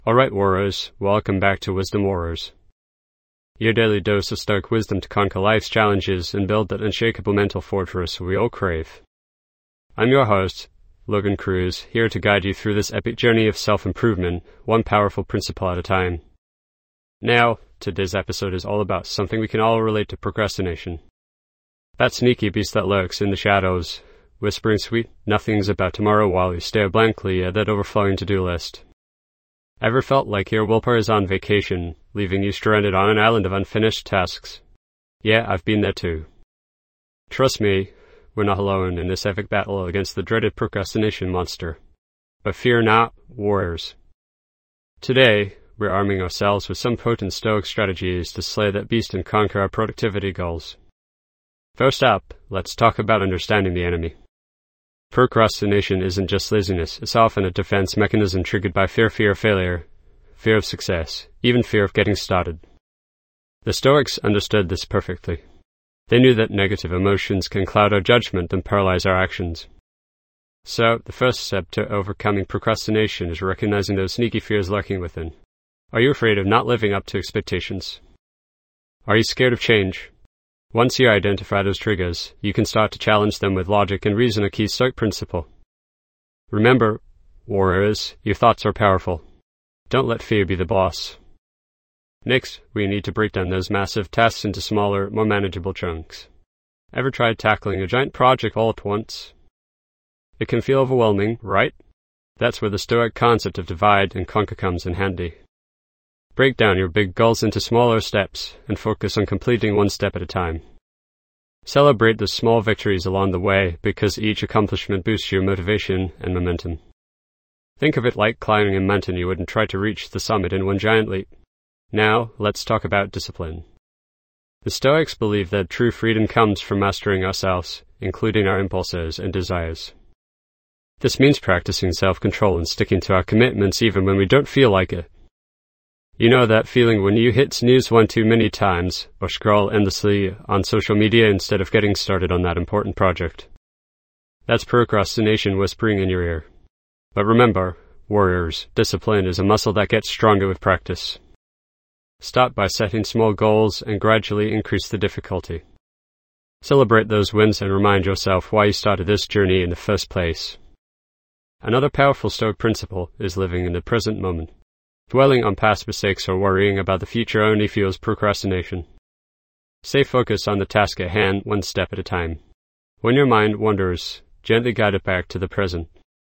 Alright, Warriors, welcome back to Wisdom Warriors. Your daily dose of stoic wisdom to conquer life's challenges and build that unshakable mental fortress we all crave. I'm your host, Logan Cruz, here to guide you through this epic journey of self-improvement, one powerful principle at a time. Now, today's episode is all about something we can all relate to: procrastination. That sneaky beast that lurks in the shadows, whispering sweet nothings about tomorrow while you stare blankly at that overflowing to-do list. Ever felt like your willpower is on vacation, leaving you stranded on an island of unfinished tasks? Yeah, I've been there too. Trust me, we're not alone in this epic battle against the dreaded procrastination monster. But fear not, warriors. Today, we're arming ourselves with some potent stoic strategies to slay that beast and conquer our productivity goals. First up, let's talk about understanding the enemy. Procrastination isn't just laziness, it's often a defense mechanism triggered by fear of failure, fear of success, even fear of getting started. The Stoics understood this perfectly. They knew that negative emotions can cloud our judgment and paralyze our actions. So, the first step to overcoming procrastination is recognizing those sneaky fears lurking within. Are you afraid of not living up to expectations? Are you scared of change? Once you identify those triggers, you can start to challenge them with logic and reason, a key Stoic principle. Remember, warriors, your thoughts are powerful. Don't let fear be the boss. Next, we need to break down those massive tasks into smaller, more manageable chunks. Ever tried tackling a giant project all at once? It can feel overwhelming, right? That's where the Stoic concept of divide and conquer comes in handy. Break down your big goals into smaller steps and focus on completing one step at a time. Celebrate the small victories along the way, because each accomplishment boosts your motivation and momentum. Think of it like climbing a mountain. You wouldn't try to reach the summit in one giant leap. Now, let's talk about discipline. The Stoics believe that true freedom comes from mastering ourselves, including our impulses and desires. This means practicing self-control and sticking to our commitments even when we don't feel like it. You know that feeling when you hit snooze one too many times, or scroll endlessly on social media instead of getting started on that important project? That's procrastination whispering in your ear. But remember, warriors, discipline is a muscle that gets stronger with practice. Start by setting small goals and gradually increase the difficulty. Celebrate those wins and remind yourself why you started this journey in the first place. Another powerful Stoic principle is living in the present moment. Dwelling on past mistakes or worrying about the future only fuels procrastination. Stay focused on the task at hand, one step at a time. When your mind wanders, gently guide it back to the present.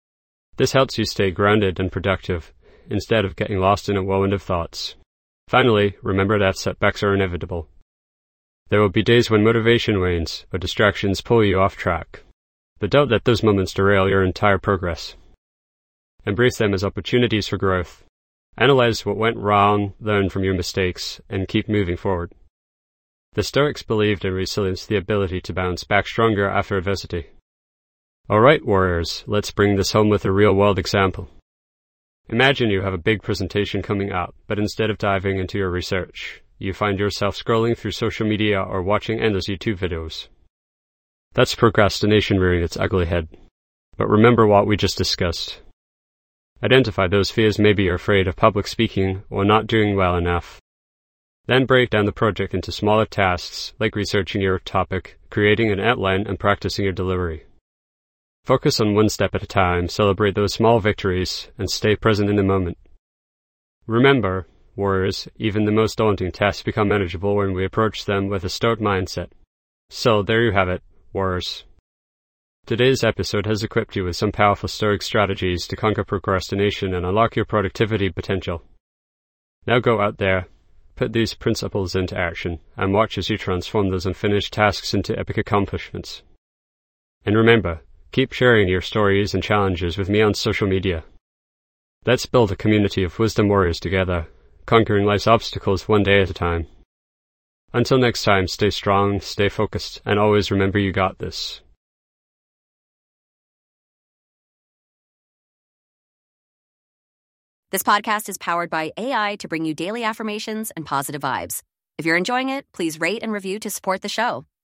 This helps you stay grounded and productive, instead of getting lost in a whirlwind of thoughts. Finally, remember that setbacks are inevitable. There will be days when motivation wanes, or distractions pull you off track. But don't let those moments derail your entire progress. Embrace them as opportunities for growth. Analyze what went wrong, learn from your mistakes, and keep moving forward. The Stoics believed in resilience, the ability to bounce back stronger after adversity. Alright, warriors, let's bring this home with a real-world example. Imagine you have a big presentation coming up, but instead of diving into your research, you find yourself scrolling through social media or watching endless YouTube videos. That's procrastination rearing its ugly head. But remember what we just discussed. Identify those fears. Maybe you're afraid of public speaking or not doing well enough. Then break down the project into smaller tasks, like researching your topic, creating an outline, and practicing your delivery. Focus on one step at a time, celebrate those small victories, and stay present in the moment. Remember, warriors, even the most daunting tasks become manageable when we approach them with a Stoic mindset. So there you have it, warriors. Today's episode has equipped you with some powerful Stoic strategies to conquer procrastination and unlock your productivity potential. Now go out there, put these principles into action, and watch as you transform those unfinished tasks into epic accomplishments. And remember, keep sharing your stories and challenges with me on social media. Let's build a community of wisdom warriors together, conquering life's obstacles one day at a time. Until next time, stay strong, stay focused, and always remember you got this. This podcast is powered by AI to bring you daily affirmations and positive vibes. If you're enjoying it, please rate and review to support the show.